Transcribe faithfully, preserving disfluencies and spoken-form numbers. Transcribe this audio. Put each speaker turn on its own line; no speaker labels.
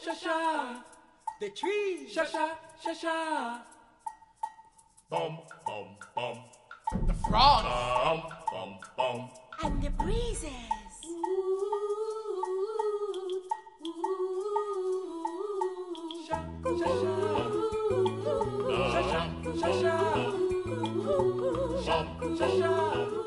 sha sha. The trees, sha sha sha sha.
Bum bum bum.
The frogs.
Bum bum bum.
And the breezes.
Sha sha sha. Sha sha sha sha. Sha sha sha.